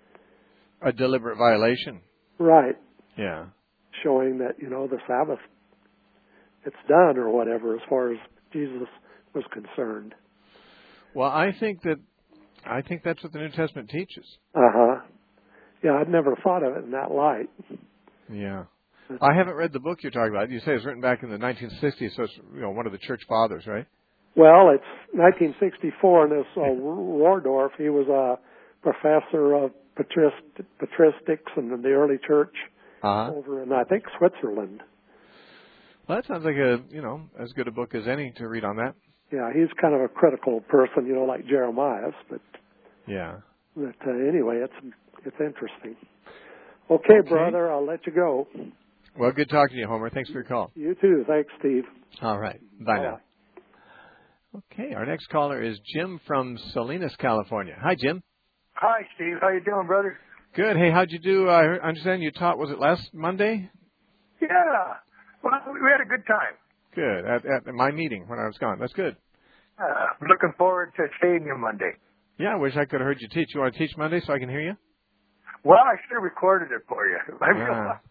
A deliberate violation. Right. Yeah. Showing that, you know, the Sabbath, it's done or whatever as far as Jesus was concerned. Well, I think that I think that's what the New Testament teaches. Uh-huh. Yeah, I'd never thought of it in that light. Yeah. I haven't read the book you're talking about. You say it's written back in the nineteen sixties, so it's, you know, one of the church fathers, right? Well, it's nineteen sixty-four, and this uh, Rohrdorf, he was a professor of patrist- patristics in the early church uh-huh. over in, I think, Switzerland. Well, that sounds like a, you know, as good a book as any to read on that. Yeah, he's kind of a critical person, you know, like Jeremiah, but yeah. But uh, anyway, it's it's interesting. Okay, Okay. brother, I'll let you go. Well, good talking to you, Homer. Thanks for your call. You too. Thanks, Steve. All right. Bye Bye. now. Okay, our next caller is Jim from Salinas, California. Hi, Jim. Hi, Steve. How you doing, brother? Good. Hey, how'd you do? I understand you taught, was it last Monday? Yeah. Well, we had a good time. Good. At, at my meeting when I was gone. That's good. Uh, looking forward to seeing you Monday. Yeah, I wish I could have heard you teach. You want to teach Monday so I can hear you? Well, I should have recorded it for you. Ah.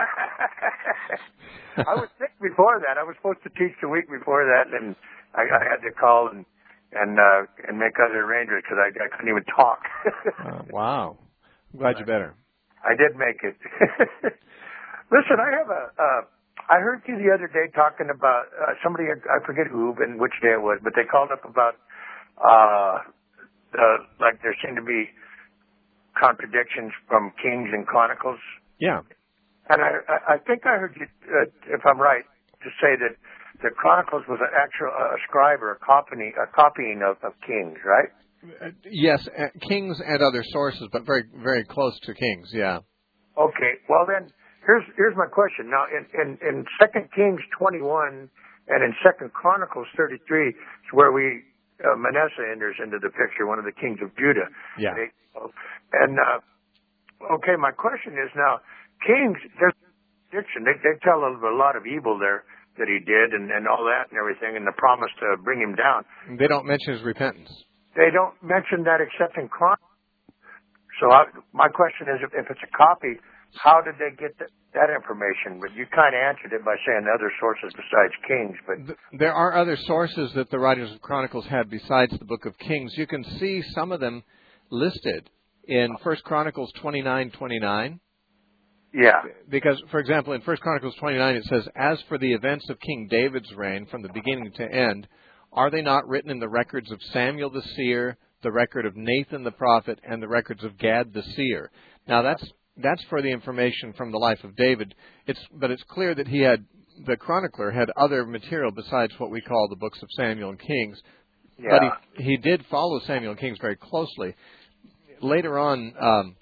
I was sick before that. I was supposed to teach the week before that, and I, I had to call and and uh, and make other arrangements because I, I couldn't even talk. uh, wow. I'm glad you're better. I did make it. Listen, I have a. Uh, I heard you the other day talking about uh, somebody. I forget who and which day it was, but they called up about uh, uh, like there seemed to be contradictions from Kings and Chronicles. Yeah. And I, I think I heard you, uh, if I'm right, to say that the Chronicles was an actual uh, scribe or a copying, a copying of, of Kings, right? Uh, yes, uh, Kings and other sources, but very, very close to Kings. Yeah. Okay. Well, then here's here's my question. Now, in in, in Second Kings twenty-one and in Second Chronicles thirty-three, is where we uh, Manasseh enters into the picture, one of the kings of Judah. Yeah. They, and uh, okay, my question is now. Kings, there's diction. They, they tell a, a lot of evil there that he did and, and all that and everything and the promise to bring him down. They don't mention his repentance. They don't mention that except in Chronicles. So I, my question is, if, if it's a copy, how did they get the, that information? But you kind of answered it by saying other sources besides Kings. But there are other sources that the writers of Chronicles had besides the Book of Kings. You can see some of them listed in First Chronicles twenty-nine twenty-nine. Yeah. Because, for example, in First Chronicles twenty-nine, it says, "As for the events of King David's reign from the beginning to end, are they not written in the records of Samuel the seer, the record of Nathan the prophet, and the records of Gad the seer?" Now, that's that's for the information from the life of David. It's but it's clear that he had the chronicler had other material besides what we call the books of Samuel and Kings. Yeah. But he he did follow Samuel and Kings very closely. Later on. Um,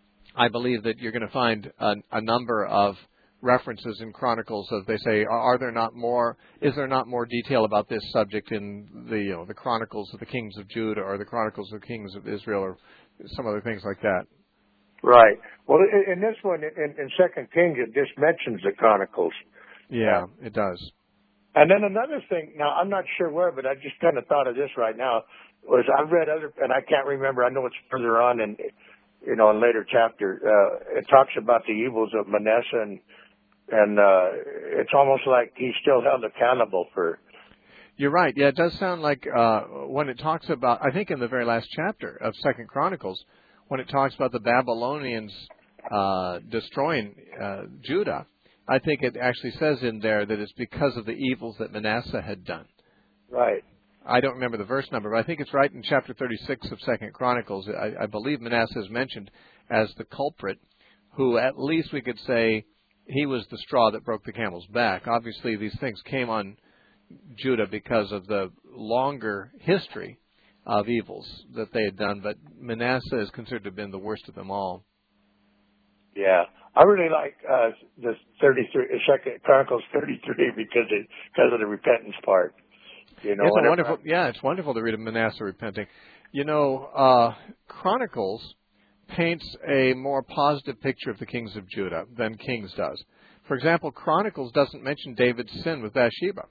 I believe that you're going to find a, a number of references in Chronicles of they say, are there not more? Is there not more detail about this subject in the you know the Chronicles of the Kings of Judah or the Chronicles of the Kings of Israel or some other things like that? Right. Well, in, in this one, in, in Second Kings, it just mentions the Chronicles. Yeah, it does. And then another thing. Now, I'm not sure where, but I just kind of thought of this right now. Was I've read other, and I can't remember. I know it's further on in. You know, in later chapter, uh, it talks about the evils of Manasseh, and, and uh, it's almost like he's still held accountable for. You're right. Yeah, it does sound like uh, when it talks about, I think in the very last chapter of Second Chronicles, when it talks about the Babylonians uh, destroying uh, Judah, I think it actually says in there that it's because of the evils that Manasseh had done. Right. I don't remember the verse number, but I think it's right in chapter thirty-six of Second Chronicles. I, I believe Manasseh is mentioned as the culprit, who at least we could say he was the straw that broke the camel's back. Obviously, these things came on Judah because of the longer history of evils that they had done, but Manasseh is considered to have been the worst of them all. Yeah, I really like uh, the thirty-three Second Chronicles thirty-three because it because of the repentance part. You know, it's a wonderful, yeah, it's wonderful to read of Manasseh repenting. You know, uh, Chronicles paints a more positive picture of the kings of Judah than Kings does. For example, Chronicles doesn't mention David's sin with Bathsheba.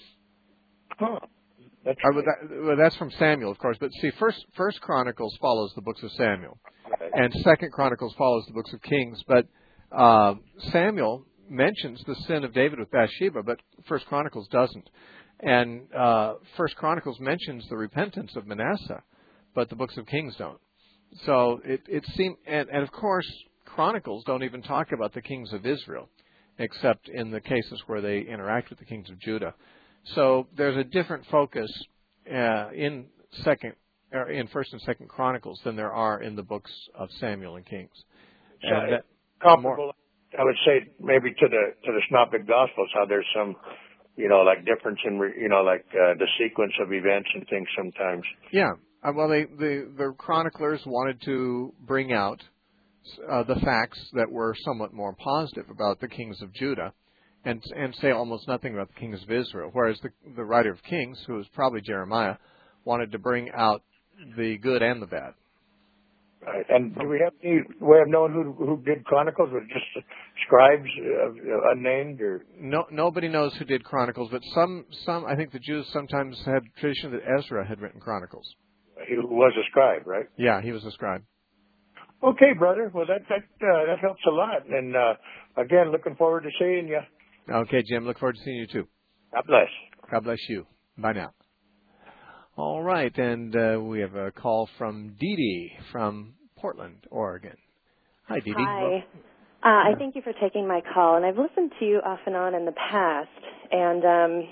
Huh. That's, uh, well, that, well, that's from Samuel, of course. But see, First First Chronicles follows the books of Samuel, right. and Second Chronicles follows the books of Kings. But uh, Samuel mentions the sin of David with Bathsheba, but First Chronicles doesn't. And uh, First Chronicles mentions the repentance of Manasseh, but the books of Kings don't. So it, it seems, and, and of course, Chronicles don't even talk about the kings of Israel, except in the cases where they interact with the kings of Judah. So there's a different focus uh, in second, or in First and Second Chronicles than there are in the books of Samuel and Kings. So And that, comparable, more, I would say, maybe to the to the Synoptic Gospels, how there's some. You know, like difference in, you know, like uh, the sequence of events and things sometimes. Yeah. Uh, well, they, the, the chroniclers wanted to bring out uh, the facts that were somewhat more positive about the kings of Judah, and and say almost nothing about the kings of Israel. Whereas the the writer of Kings, who was probably Jeremiah, wanted to bring out the good and the bad. Right. And do we have any way of knowing who who did Chronicles? Was it just scribes uh, unnamed, or no? Nobody knows who did Chronicles, but some some I think the Jews sometimes had tradition that Ezra had written Chronicles. He was a scribe, right? Yeah, he was a scribe. Okay, brother. Well, that that uh, that helps a lot. And uh, again, looking forward to seeing you. Okay, Jim. Look forward to seeing you too. God bless. God bless you. Bye now. All right, and uh, we have a call from Dee Dee from Portland, Oregon. Hi, Dee Dee. Hi. Uh, I thank you for taking my call, and I've listened to you off and on in the past, and um,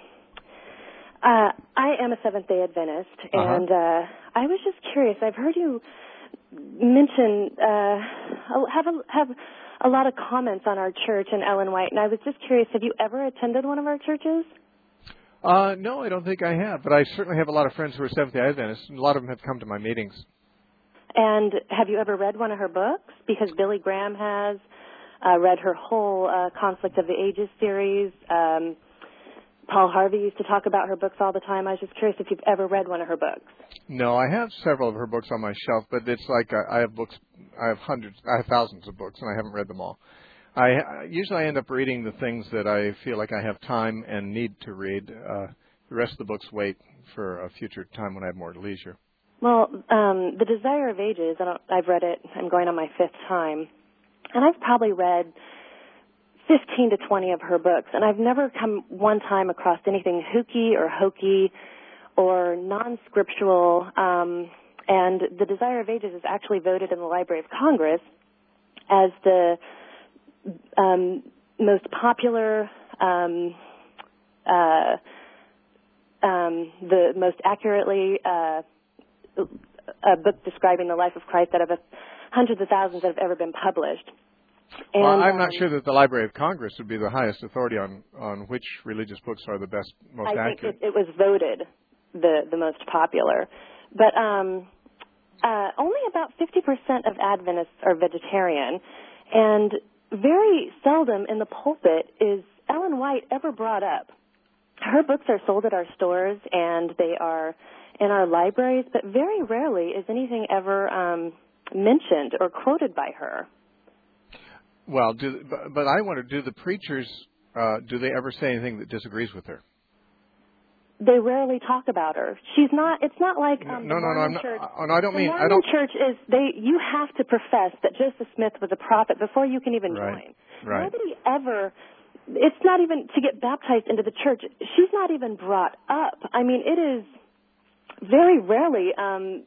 uh, I am a Seventh-day Adventist, Uh-huh. and uh, I was just curious. I've heard you mention uh, have a, have a lot of comments on our church and Ellen White, and I was just curious. Have you ever attended one of our churches? Uh, no, I don't think I have, but I certainly have a lot of friends who are Seventh-day Adventists, and a lot of them have come to my meetings. And have you ever read one of her books? Because Billy Graham has uh, read her whole uh, Conflict of the Ages series. Um, Paul Harvey used to talk about her books all the time. I was just curious if you've ever read one of her books. No, I have several of her books on my shelf, but it's like I, I have books, I have hundreds, I have thousands of books, and I haven't read them all. I usually I end up reading the things that I feel like I have time and need to read. Uh, the rest of the books wait for a future time when I have more leisure. Well, um, The Desire of Ages, I don't, I've read it. I'm going on my fifth time. And I've probably read fifteen to twenty of her books, and I've never come one time across anything hooky or hokey or non-scriptural. Um, and The Desire of Ages is actually voted in the Library of Congress as the um, most popular, um, uh, um, the most accurately uh, a book describing the life of Christ out of a, hundreds of thousands that have ever been published. And, well, I'm um, not sure that the Library of Congress would be the highest authority on, on which religious books are the best, most I accurate. think it, it was voted the, the most popular. But um, uh, only about fifty percent of Adventists are vegetarian, and very seldom in the pulpit is Ellen White ever brought up. Her books are sold at our stores, and they are in our libraries, but very rarely is anything ever um, mentioned or quoted by her. Well, do, but, but I wonder, do the preachers, uh, do they ever say anything that disagrees with her? They rarely talk about her. She's not. It's not like um, no, the no, no, I'm Mormon not, Church. oh, no, I don't the mean. Mormon I don't. Church is they. You have to profess that Joseph Smith was a prophet before you can even Right. join. Right. Nobody ever. It's not even to get baptized into the church. She's not even brought up. I mean, it is very rarely. Um,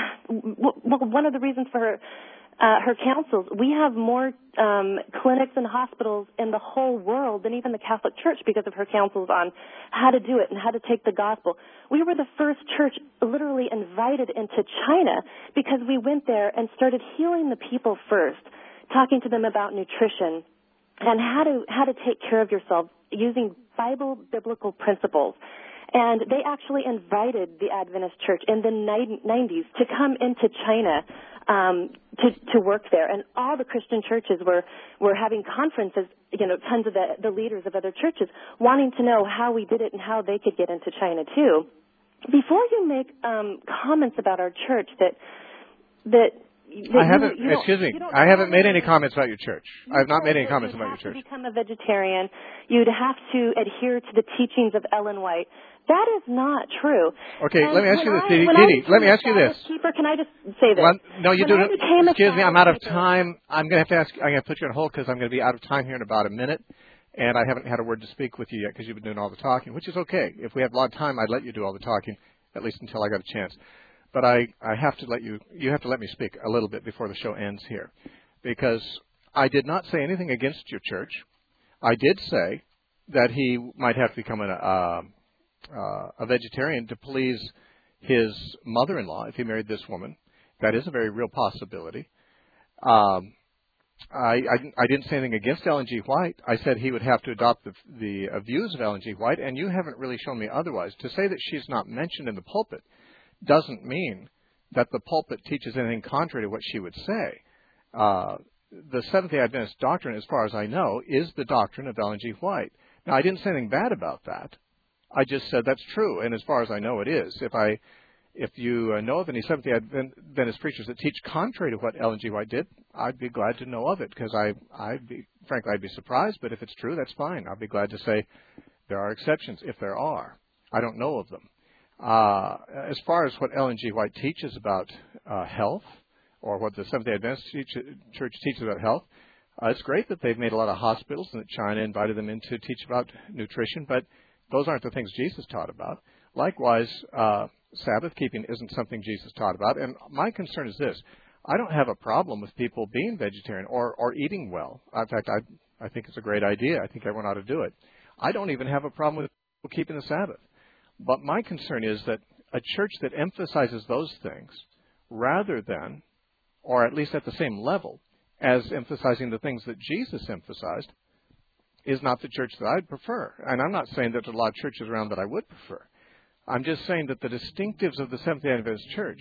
well, one of the reasons for her. Uh, her councils, we have more um, clinics and hospitals in the whole world than even the Catholic Church because of her counsels on how to do it and how to take the gospel. We were the first church literally invited into China because we went there and started healing the people first, talking to them about nutrition and how to how to take care of yourself using Bible biblical principles. And they actually invited the Adventist Church in the nineties to come into China um, to, to work there. And all the Christian churches were, were having conferences, you know, tons of the, the leaders of other churches wanting to know how we did it and how they could get into China too. Before you make um, comments about our church that that I haven't. You, you excuse me. I haven't made any comments about your church. I have not made any comments about your church. You'd have to become a vegetarian. You'd have to adhere to the teachings of Ellen White. That is not true. Okay, and let me ask you this, Dee Dee. Let me ask you this. Keeper, can I just say this? Well, no, you when do. Excuse me. I'm out of keeper, time. I'm going to have to ask. I'm going to put you on hold because I'm going to be out of time here in about a minute, and I haven't had a word to speak with you yet because you've been doing all the talking, which is okay. If we have a lot of time, I'd let you do all the talking, at least until I got a chance. But I, I have to let you. You have to let me speak a little bit before the show ends here, because I did not say anything against your church. I did say that he might have to become an. Uh, Uh, a vegetarian to please his mother-in-law if he married this woman. That is a very real possibility. Um, I, I, I didn't say anything against Ellen G. White. I said he would have to adopt the, the uh, views of Ellen G. White, and you haven't really shown me otherwise. To say that she's not mentioned in the pulpit doesn't mean that the pulpit teaches anything contrary to what she would say. Uh, the Seventh-day Adventist doctrine, as far as I know, is the doctrine of Ellen G. White. Now, I didn't say anything bad about that. I just said that's true, and as far as I know, it is. If I, if you uh, know of any Seventh-day Adventist preachers that teach contrary to what Ellen G. White did, I'd be glad to know of it, because I, I'd be, frankly, I'd be surprised. But if it's true, that's fine. I'll be glad to say there are exceptions, if there are. I don't know of them. Uh, as far as what Ellen G. White teaches about uh, health, or what the Seventh-day Adventist teach, Church teaches about health, uh, it's great that they've made a lot of hospitals and that China invited them in to teach about nutrition, but those aren't the things Jesus taught about. Likewise, uh, Sabbath keeping isn't something Jesus taught about. And my concern is this. I don't have a problem with people being vegetarian or, or eating well. In fact, I, I think it's a great idea. I think everyone ought to do it. I don't even have a problem with people keeping the Sabbath. But my concern is that a church that emphasizes those things rather than, or at least at the same level, as emphasizing the things that Jesus emphasized, is not the church that I'd prefer. And I'm not saying that there's a lot of churches around that I would prefer. I'm just saying that the distinctives of the Seventh-day Adventist Church,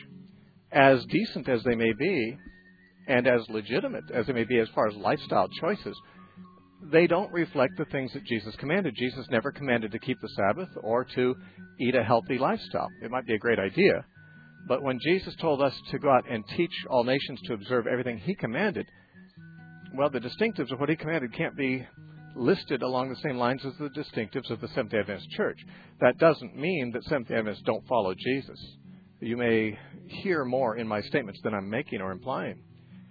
as decent as they may be, and as legitimate as they may be as far as lifestyle choices, they don't reflect the things that Jesus commanded. Jesus never commanded to keep the Sabbath or to eat a healthy lifestyle. It might be a great idea, but when Jesus told us to go out and teach all nations to observe everything he commanded, well, the distinctives of what he commanded can't be listed along the same lines as the distinctives of the Seventh-day Adventist Church. That doesn't mean that Seventh-day Adventists don't follow Jesus. You may hear more in my statements than I'm making or implying.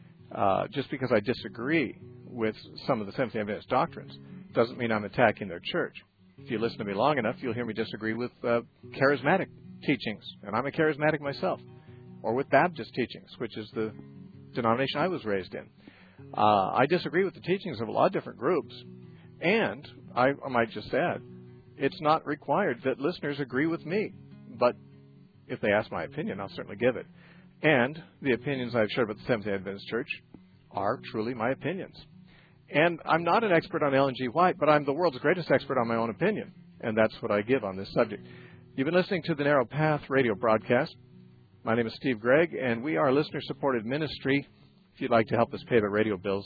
Uh, just because I disagree with some of the Seventh-day Adventist doctrines doesn't mean I'm attacking their church. If you listen to me long enough, you'll hear me disagree with uh, charismatic teachings, and I'm a charismatic myself, or with Baptist teachings, which is the denomination I was raised in. Uh, I disagree with the teachings of a lot of different groups, and I, I might just add, it's not required that listeners agree with me, but if they ask my opinion, I'll certainly give it. And the opinions I've shared about the Seventh-day Adventist Church are truly my opinions. And I'm not an expert on Ellen G. White, but I'm the world's greatest expert on my own opinion, and that's what I give on this subject. You've been listening to the Narrow Path radio broadcast. My name is Steve Gregg, and we are a listener-supported ministry. If you'd like to help us pay the radio bills,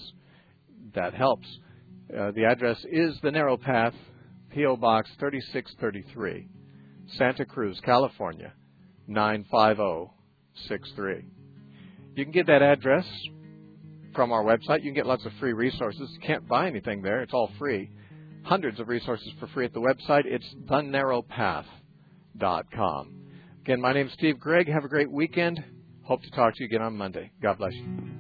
that helps. Uh, the address is The Narrow Path, P O. Box thirty-six thirty-three, Santa Cruz, California, nine five zero six three. You can get that address from our website. You can get lots of free resources. You can't buy anything there. It's all free. Hundreds of resources for free at the website. It's the narrow path dot com. Again, my name is Steve Gregg. Have a great weekend. Hope to talk to you again on Monday. God bless you.